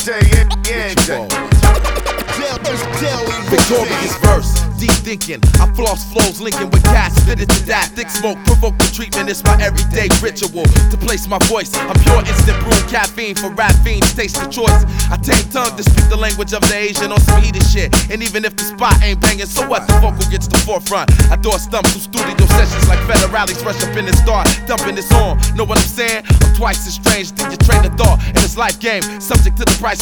Victorious verse, deep thinking. I floss flows linking with cats fitted to that. Thick smoke, provoke the treatment. It's my everyday ritual to place my voice. I'm pure instant brew caffeine for rap fiends. Taste the choice. I tame tongue to speak the language of the Asian on some heated shit. And even if the spot ain't banging, so what? The vocal gets the forefront. I door stump through studio sessions like federales. Rush up in the start, dumping this on. Know what I'm saying? I'm twice as strange than your train of thought. In this life game, subject to the price.